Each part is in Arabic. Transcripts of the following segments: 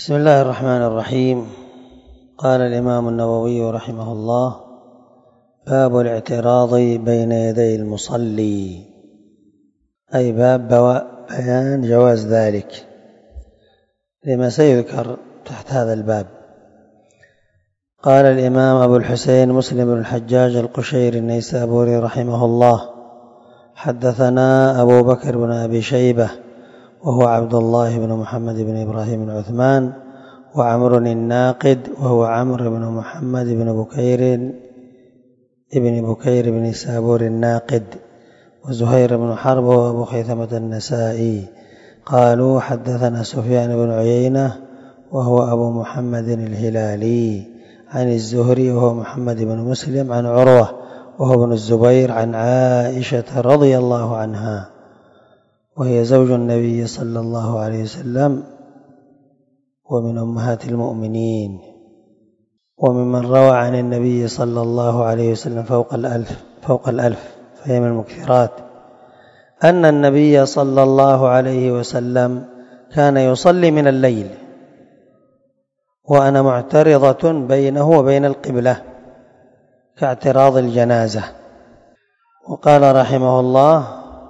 بسم الله الرحمن الرحيم. قال الإمام النووي رحمه الله: باب الاعتراض بين يدي المصلي، أي باب بيان جواز ذلك لما سيذكر تحت هذا الباب. قال الإمام أبو الحسين مسلم بن الحجاج القشيري النيسابوري رحمه الله: حدثنا أبو بكر بن أبي شيبة وهو عبد الله بن محمد بن إبراهيم بن عثمان، وعمر الناقد وهو عمرو بن محمد بن بكير بن سابور الناقد، وزهير بن حرب وأبو خيثمة النسائي. قالوا: حدثنا سفيان بن عيينة وهو أبو محمد الهلالي عن الزهري وهو محمد بن مسلم عن عروة وهو ابن الزبير عن عائشة رضي الله عنها، وهي زوج النبي صلى الله عليه وسلم ومن أمهات المؤمنين، وممن روى عن النبي صلى الله عليه وسلم فوق الألف فهي من المكثرات، أن النبي صلى الله عليه وسلم كان يصلي من الليل وأنا معترضة بينه وبين القبلة كاعتراض الجنازة. وقال رحمه الله: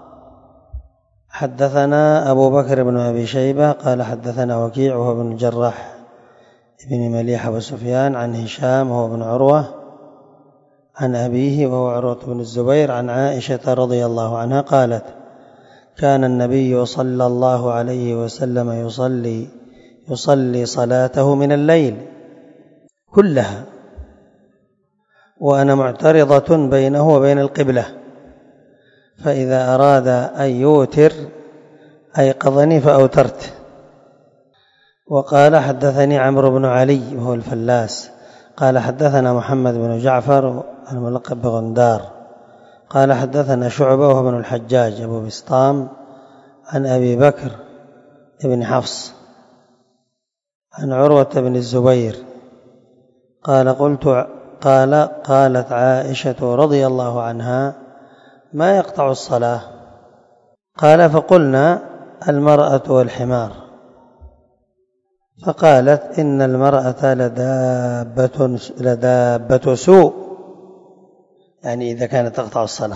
حدثنا أبو بكر بن أبي شيبة قال حدثنا وكيع وهو بن الجراح ابن مليح وسفيان عن هشام وهو بن عروة عن أبيه وهو عروة بن الزبير عن عائشة رضي الله عنها قالت: كان النبي صلى الله عليه وسلم يصلي صلاته من الليل كلها وأنا معترضة بينه وبين القبلة، فإذا أراد أن يوتر أيقظني فأوترت. وقال: حدثني عمرو بن علي وهو الفلاس قال حدثنا محمد بن جعفر الملقب بغندار قال حدثنا شعبة وهو ابن الحجاج أبو بسطام عن أبي بكر بن حفص عن عروة بن الزبير قالت عائشة رضي الله عنها: ما يقطع الصلاة؟ قال: فقلنا: المرأة والحمار. فقالت: إن المرأة لدابة سوء، يعني إذا كانت تقطع الصلاة.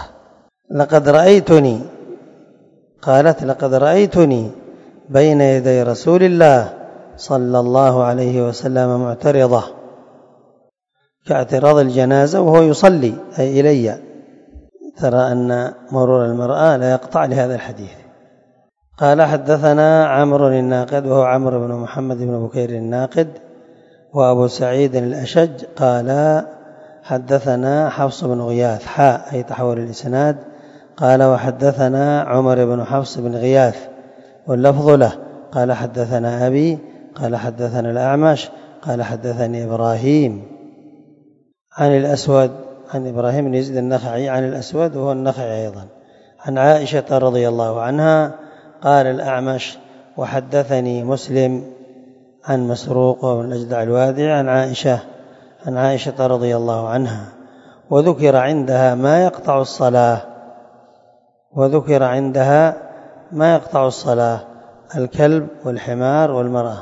لقد رأيتني بين يدي رسول الله صلى الله عليه وسلم معترضة كاعتراض الجنازة وهو يصلي أي إلي. ترى أن مرور المرأة لا يقطع لهذا الحديث. قال: حدثنا عمرو الناقد وهو عمرو بن محمد بن بكير الناقد وأبو سعيد الأشج قال حدثنا حفص بن غياث أي تحول الإسناد. قال: وحدثنا عمر بن حفص بن غياث واللفظ له قال: حدثنا أبي قال: حدثنا الأعمش قال: حدثني إبراهيم عن الأسود عن إبراهيم بن يزيد النخعي عن الأسود وهو النخعي أيضا عن عائشة رضي الله عنها. قال الأعمش: وحدثني مسلم عن مسروق وابن الأجدع الوادع عن عائشة رضي الله عنها، وذكر عندها ما يقطع الصلاة الكلب والحمار والمرأة،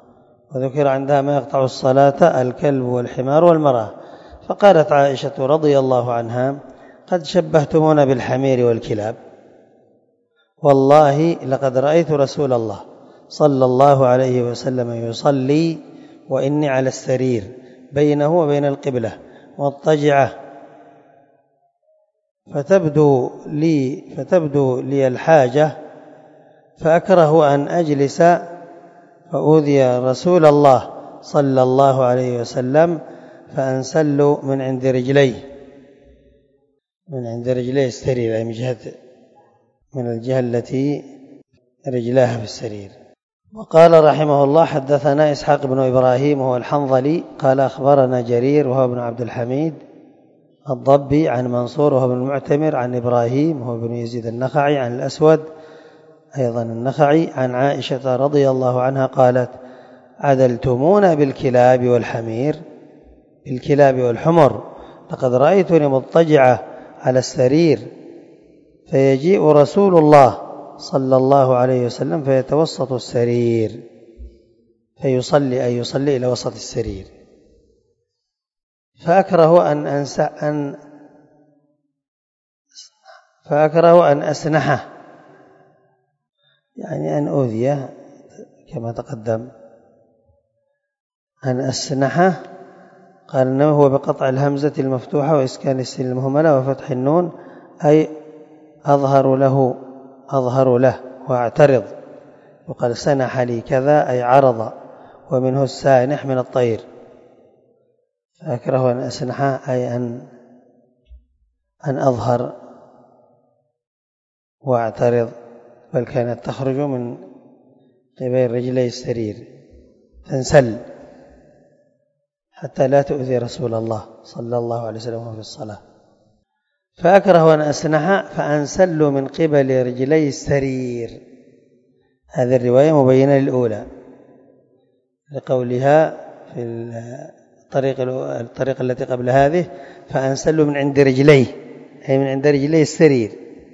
الكلب والحمار والمرأة. فقالت عائشة رضي الله عنها: قد شبهتمونا بالحمير والكلاب، والله لقد رأيت رسول الله صلى الله عليه وسلم يصلي وإني على السرير بينه وبين القبلة مضطجعة، فتبدو لي الحاجة فأكره أن أجلس فأوذي رسول الله صلى الله عليه وسلم فأنسل من عند رجلي السرير، من الجهة التي رجلاها في السرير. وقال رحمه الله: حدثنا إسحاق بن إبراهيم وهو الحنظلي قال أخبرنا جرير وهو ابن عبد الحميد الضبي عن منصور وهو ابن المعتمر عن إبراهيم وهو ابن يزيد النخعي عن الأسود أيضا النخعي عن عائشة رضي الله عنها قالت: عدلتمونا بالكلاب والحمر، لقد رأيتني مضطجعة على السرير فيجيء رسول الله صلى الله عليه وسلم فيتوسط السرير فيصلي أي يصلي إلى وسط السرير. فأكره أن أسنحه، يعني أن أؤذيه كما تقدم. أن أسنحه قال إنما هو بقطع الهمزة المفتوحة وإسكان السين المهملة وفتح النون، أي أظهر له وأعترض. وقال سنح لي كذا أي عرض، ومنه السانح من الطير. فأكره أن أسنحه أي أن أظهر وأعترض، بل كانت تخرج من قبل رجلي السرير تنسل حتى لا تؤذي رسول الله صلى الله عليه وسلم في الصلاة. فأكره أن أسنح فأنسل من قبل رجلي السرير. هذه الرواية مبينة للأولى لقولها في الطريقة التي قبل هذه فأنسل من عند رجليه، أي من عند رجلي السرير،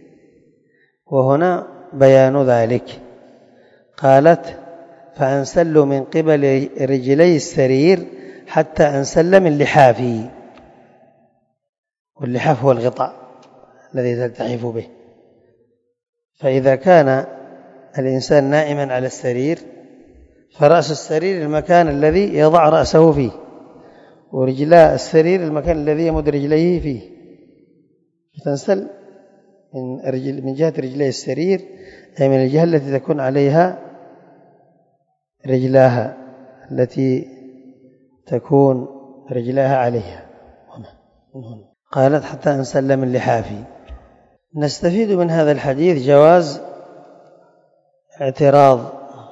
وهنا بيان ذلك. قالت فأنسل من قبل رجلي السرير حتى أنسل من لحافي، واللحاف هو الغطاء الذي تلتحف به. فإذا كان الإنسان نائما على السرير فرأس السرير المكان الذي يضع رأسه فيه، ورجلاء السرير المكان الذي يمد رجليه فيه. فتنسل من جهة رجلي السرير، أي من الجهة التي تكون عليها رجلاها، التي تكون رجلاها عليها. قالت حتى أنسل من لحافي. نستفيد من هذا الحديث جواز اعتراض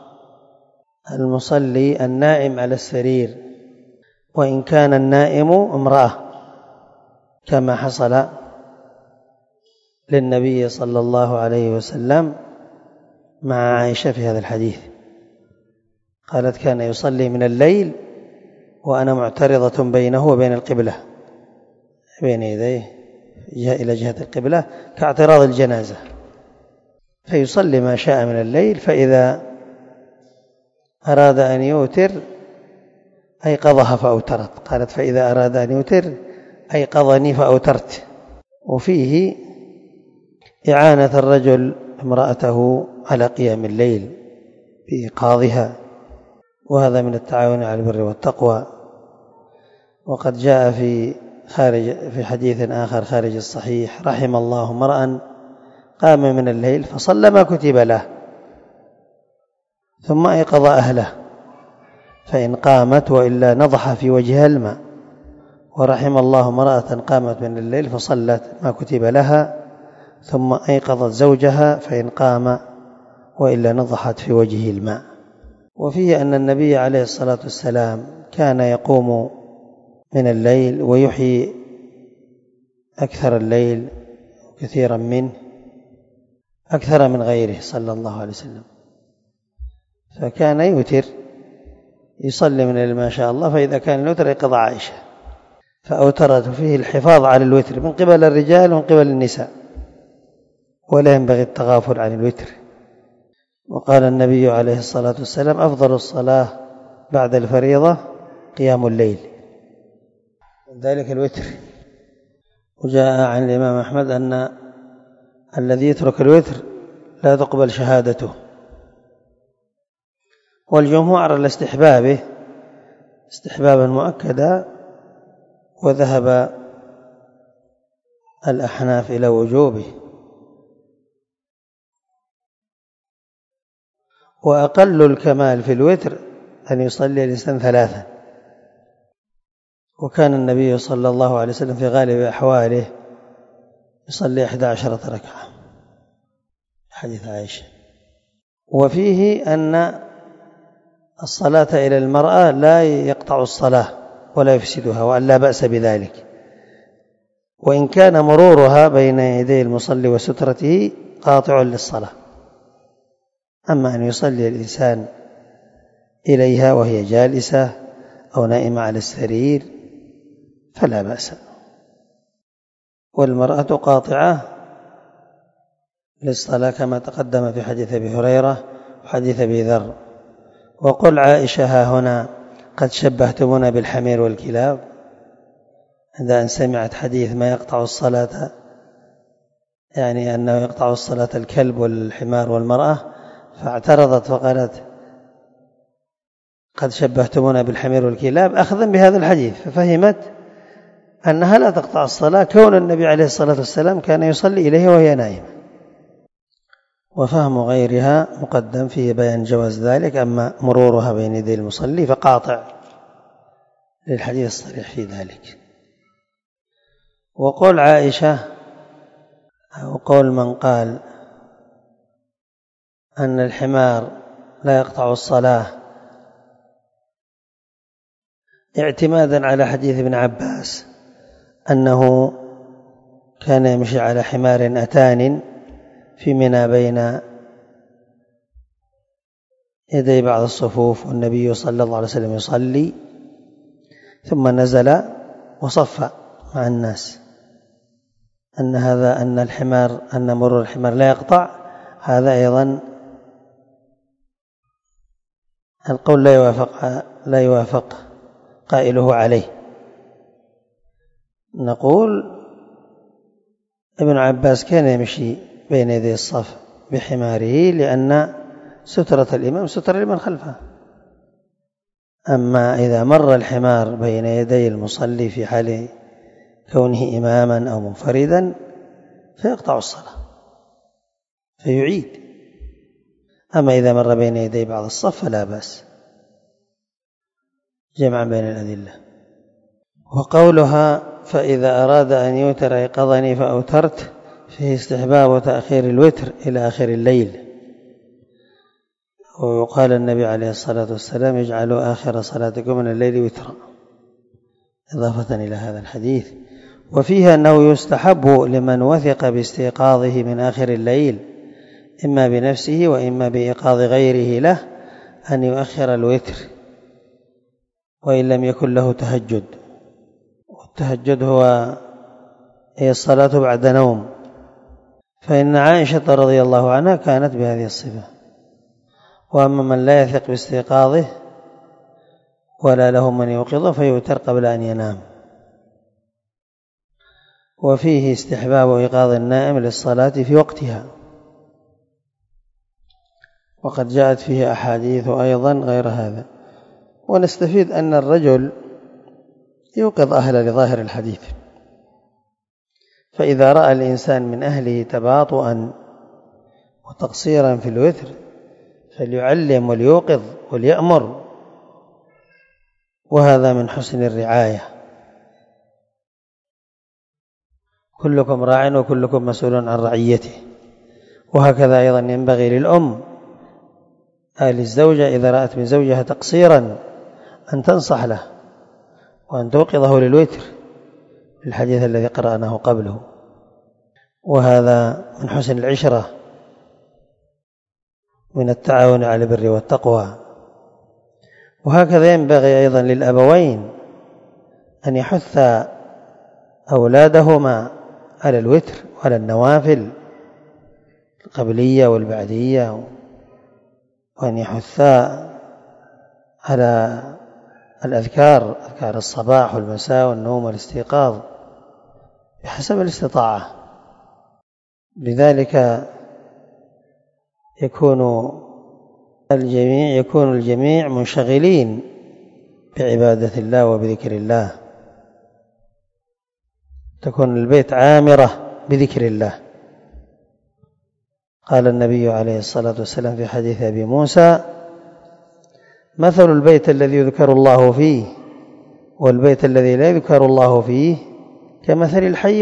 المصلي النائم على السرير، وإن كان النائم امرأة، كما حصل للنبي صلى الله عليه وسلم مع عائشة في هذا الحديث. قالت كان يصلي من الليل وأنا معترضة بينه وبين القبلة، بين يديه إلى جهة القبلة كاعتراض الجنازة، فيصلي ما شاء من الليل، فإذا أراد أن يوتر أيقظها فأوترت. قالت فإذا أراد أن يوتر أيقظني فأوترت. وفيه إعانة الرجل امرأته على قيام الليل بإيقاظها، وهذا من التعاون على البر والتقوى. وقد جاء في حديث آخر خارج الصحيح رحم الله امرأ قام من الليل فصلى ما كتب له ثم أيقظ أهله فإن قامت وإلا نضح في وجهها الماء. ورحم الله امرأة قامت من الليل فصلت ما كتب لها ثم أيقظت زوجها فإن قام وإلا نضحت في وجهه الماء. وفيه أن النبي عليه الصلاة والسلام كان يقوم من الليل ويحيي أكثر الليل كثيرا منه، أكثر من غيره صلى الله عليه وسلم. فكان يوتر يصلي من الليل ما شاء الله، فإذا كان الوتر يقضى عائشة، فأوترت فيه الحفاظ على الوتر من قبل الرجال ومن قبل النساء، ولا ينبغي التغافل عن الوتر. وقال النبي عليه الصلاة والسلام أفضل الصلاة بعد الفريضة قيام الليل، ذلك الوتر. وجاء عن الإمام أحمد أن الذي يترك الوتر لا تقبل شهادته، والجمهور على الاستحبابه استحبابا مؤكدا، وذهب الأحناف إلى وجوبه. وأقل الكمال في الوتر أن يصلي الإنسان 3، وكان النبي صلى الله عليه وسلم في غالب أحواله يصلي 11 ركعة، حديث عائشة. وفيه أن الصلاة إلى المرأة لا يقطع الصلاة ولا يفسدها، وأن لا بأس بذلك، وإن كان مرورها بين يدي المصلي وسترته قاطع للصلاة. أما أن يصلي الإنسان إليها وهي جالسة أو نائمة على السرير فلا بأس. والمرأة قاطعة للصلاة كما تقدم في حديث أبي هريرة وحديث أبي ذر. وقل عائشة ها هنا قد شبهتمونا بالحمير والكلاب، عند أن سمعت حديث ما يقطع الصلاة، يعني أنه يقطع الصلاة الكلب والحمار والمرأة، فاعترضت فقالت قد شبهتمونا بالحمير والكلاب أخذا بهذا الحديث، ففهمت أنها لا تقطع الصلاة كون النبي عليه الصلاة والسلام كان يصلي إليه وهي نائمة. وفهم غيرها مقدم في بيان جواز ذلك، أما مرورها بين يدي المصلي فقاطع للحديث الصريح في ذلك. وقول عائشة أو قول من قال أن الحمار لا يقطع الصلاة اعتمادا على حديث ابن عباس أنه كان يمشي على حمار أتان في منى بين يدي بعض الصفوف والنبي صلى الله عليه وسلم يصلي، ثم نزل وصف مع الناس، أن مرور الحمار لا يقطع، هذا أيضا القول لا يوافق قائله عليه. نقول ابن عباس كان يمشي بين يدي الصف بحماره لأن سترة الإمام ستر لمن خلفه، أما إذا مر الحمار بين يدي المصلي في حال كونه إماما أو منفردا فيقطع الصلاة فيعيد، أما إذا مر بين يدي بعض الصف فلا بأس، جمعا بين الأدلة. وقولها فإذا أراد أن يوتر أيقظني فأوترت فيه استحباب تأخير الوتر إلى آخر الليل. وقال النبي عليه الصلاة والسلام اجعلوا آخر صلاتكم من الليل وترا، إضافة إلى هذا الحديث. وفيه أنه يستحب لمن وثق باستيقاظه من آخر الليل إما بنفسه وإما بإيقاظ غيره له أن يؤخر الوتر وإن لم يكن له تهجد. والتهجد هي الصلاة بعد نوم، فإن عائشة رضي الله عنها كانت بهذه الصفة. وأما من لا يثق باستيقاظه ولا له من يوقظه فيوتر قبل أن ينام. وفيه استحباب إيقاظ النائم للصلاة في وقتها، وقد جاءت فيه أحاديث أيضا غير هذا. ونستفيد أن الرجل يوقظ أهله لظاهر الحديث، فإذا رأى الإنسان من أهله تباطؤا وتقصيرا في الوتر فليعلم وليوقظ وليأمر، وهذا من حسن الرعاية. كلكم راع وكلكم مسؤول عن رعيته. وهكذا أيضا ينبغي للأم للزوجة إذا رأت من زوجها تقصيرا أن تنصح له وأن توقظه للوتر، الحديث الذي قرأناه قبله. وهذا من حسن العشرة، من التعاون على البر والتقوى. وهكذا ينبغي أيضا للأبوين أن يحث أولادهما على الوتر وعلى النوافل القبلية والبعدية، وأن يحثا على الأذكار، أذكار الصباح والمساء والنوم والاستيقاظ بحسب الاستطاعة. بذلك يكون الجميع منشغلين بعبادة الله وبذكر الله، تكون البيت عامرة بذكر الله. قال النبي عليه الصلاة والسلام في حديث أبي موسى مثل البيت الذي يذكر الله فيه والبيت الذي لا يذكر الله فيه كمثل الحي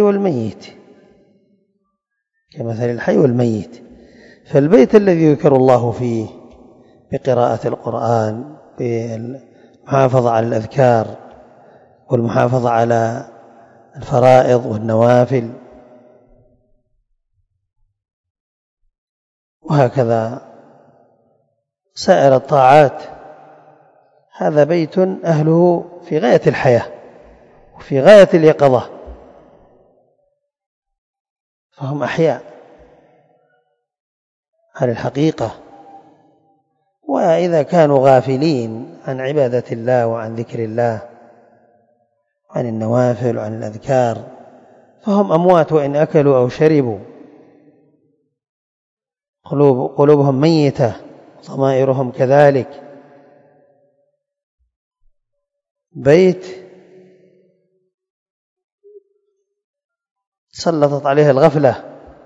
والميت. فالبيت الذي يذكر الله فيه بقراءة القرآن، بالمحافظة على الأذكار والمحافظة على الفرائض والنوافل، وهكذا سائر الطاعات، هذا بيت أهله في غاية الحياة وفي غاية اليقظة، فهم أحياء على الحقيقة. وإذا كانوا غافلين عن عبادة الله وعن ذكر الله عن النوافل وعن الأذكار فهم أموات وإن أكلوا أو شربوا، قلوبهم ميتة، ضمائرهم كذلك. بيت سلطت عليه الغفلة،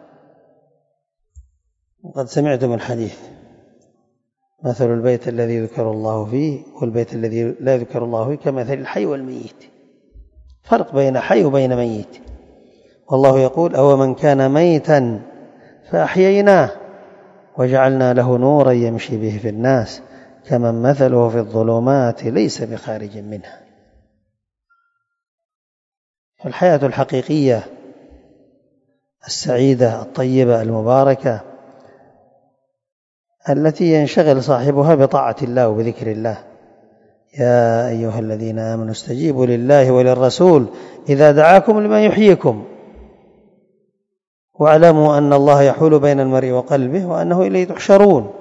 وقد سمعتم الحديث: مثل البيت الذي يذكر الله فيه والبيت الذي لا يذكر الله فيه كمثل الحي والميت. فرق بين حي وبين ميت. والله يقول: أو من كان ميتا فأحييناه وجعلنا له نورا يمشي به في الناس كمن مثله في الظلمات ليس بخارج منها. الحياة الحقيقية السعيدة الطيبة المباركة التي ينشغل صاحبها بطاعة الله وبذكر الله. يا أيها الذين آمنوا استجيبوا لله وللرسول إذا دعاكم لما يحييكم واعلموا أن الله يحول بين المرء وقلبه وأنه إليه تحشرون.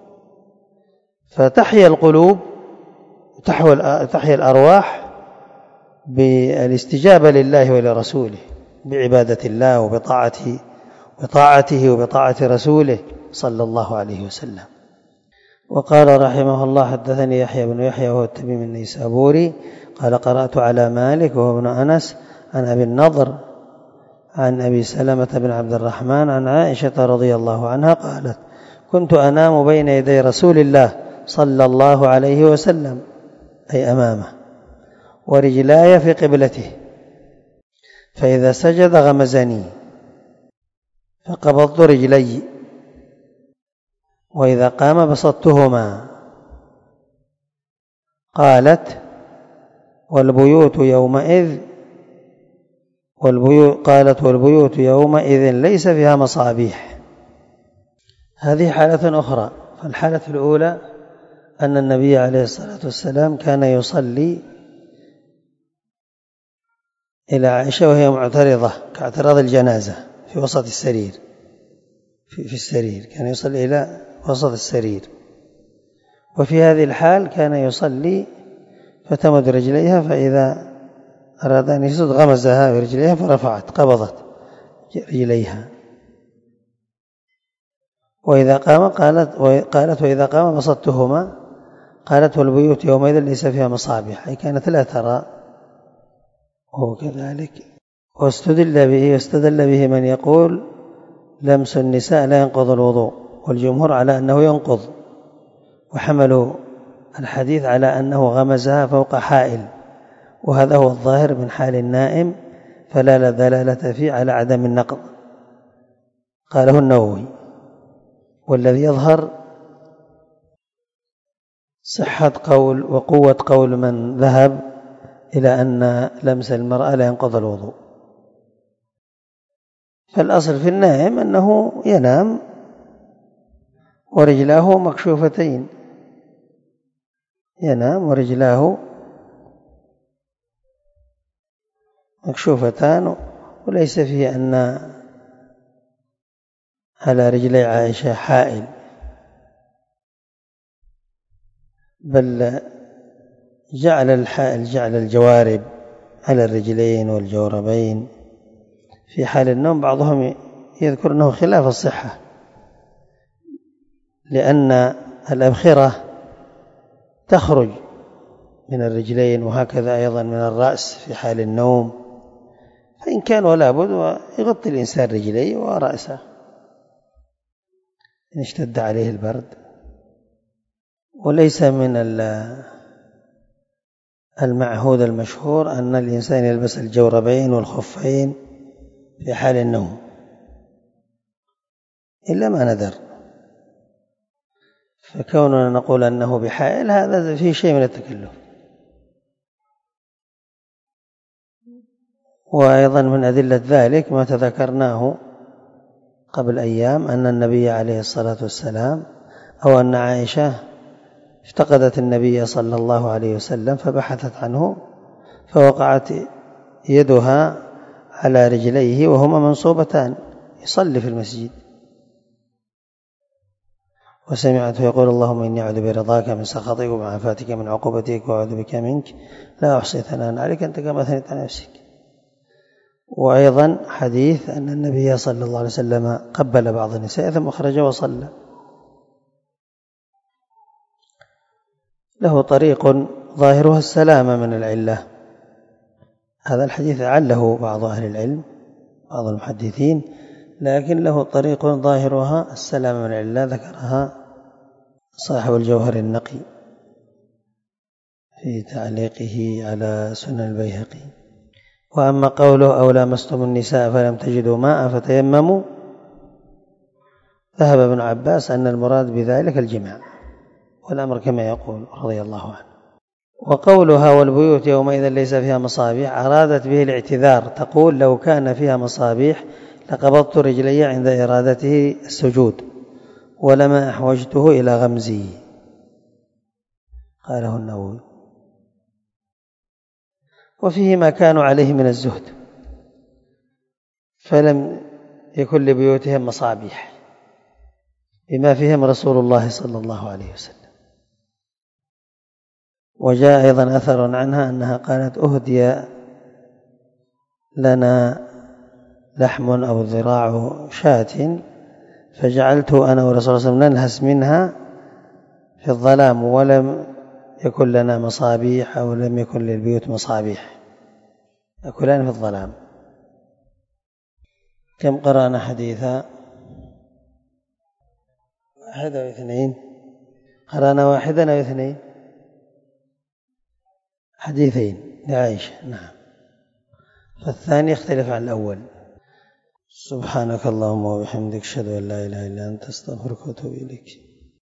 فتحيا القلوب تحيا الأرواح بالاستجابة لله ولرسوله، بعبادة الله وبطاعته وبطاعة رسوله صلى الله عليه وسلم. وقال رحمه الله: حدثني يحيى بن يحيى وهو التميمي النيسابوري قال: قرأت على مالك وهو ابن أنس عن أبي النضر عن أبي سلمة بن عبد الرحمن عن عائشة رضي الله عنها قالت: كنت أنام بين يدي رسول الله صلى الله عليه وسلم، أي أمامه، ورجلاي في قبلته، فإذا سجد غمزني فقبضت رجلي، وإذا قام بسطتهما. قالت: والبيوت يومئذ ليس فيها مصابيح. هذه حالة أخرى. فالحالة الأولى أن النبي عليه الصلاة والسلام كان يصلي إلى عائشة وهي معترضة كاعتراض الجنازة في وسط السرير، في السرير كان يصلي إلى وسط السرير. وفي هذه الحال كان يصلي فتمد رجليها، فإذا أراد أن يسجد غمزها برجليها فرفعت قبضت رجليها. وإذا قام قالت: وإذا قام بسطتهما. قالت: والبيوت يومئذ ليس فيها مصابيح، أي كانت لا ترى، وهو كذلك. واستدل به من يقول لمس النساء لا ينقض الوضوء، والجمهور على أنه ينقض، وحملوا الحديث على أنه غمزها فوق حائل، وهذا هو الظاهر من حال النائم، فلا دلالة فيه على عدم النقض. قاله النووي. والذي يظهر صحة قول وقوة قول من ذهب إلى أن لمس المرأة لا ينقض الوضوء. فالأصل في النائم أنه ينام ورجلاه مكشوفتين، ينام ورجلاه مكشوفتان، وليس فيه أن على رجلي عائشة حائل، بل جعل الحائل جعل الجوارب على الرجلين والجوربين في حال النوم. بعضهم يذكر أنه خلاف الصحة، لأن الأبخرة تخرج من الرجلين وهكذا أيضا من الرأس في حال النوم، فإن كان ولا بد يغطي الإنسان رجليه ورأسه إن اشتد عليه البرد. وليس من المعهود المشهور أن الإنسان يلبس الجوربين والخفين في حال النوم إلا ما ندر. فكوننا نقول أنه بحائل هذا فيه شيء من التكلف. وأيضا من أدلة ذلك ما تذكرناه قبل أيام أن النبي عليه الصلاة والسلام أو أن عائشة افتقدت النبي صلى الله عليه وسلم فبحثت عنه، فوقعت يدها على رجليه وهما منصوبتان، يصلي في المسجد، وسمعته يقول اللهم إني أعوذ برضاك من سخطك ومعافاتك من عقوبتك وأعوذ بك منك لا أحصي ثناء عليك أنت كما أثنيت على نفسك. وأيضا حديث أن النبي صلى الله عليه وسلم قبل بعض النساء ثم خرج وصلى. له طريق ظاهرها السلامة من العلة. هذا الحديث عله بعض أهل العلم بعض المحدثين، لكن له طريق ظاهرها السلامة من العلة ذكرها صاحب الجوهر النقي في تعليقه على سنن البيهقي. وأما قوله أو لامستم النساء فلم تجدوا ماء فتيمموا، ذهب ابن عباس أن المراد بذلك الجماع، والأمر كما يقول رضي الله عنه. وقولها والبيوت يومئذ ليس فيها مصابيح أرادت به الاعتذار، تقول لو كان فيها مصابيح لقبضت رجلي عند إرادته السجود ولما أحوجته إلى غمزي، قاله النووي. وفيه ما كانوا عليه من الزهد، فلم يكن لبيوتهم مصابيح بما فيهم رسول الله صلى الله عليه وسلم. وجاء أيضا أثر عنها أنها قالت أهدي لنا لحم أو ذراع شاة فجعلت أنا ورسول الله صلى الله عليه وسلم ننهس منها في الظلام ولم يكن لنا مصابيح أو لم يكن للبيوت مصابيح، يأكلان في الظلام. كم قرأنا حديثا؟ واحد أو اثنين؟ قرأنا واحدا أو اثنين؟ حديثين لعائشة، نعم، فالثاني يختلف عن الأول. سبحانك اللهم وبحمدك أشهد أن لا إله إلا أنت أستغفرك وأتوب إليك.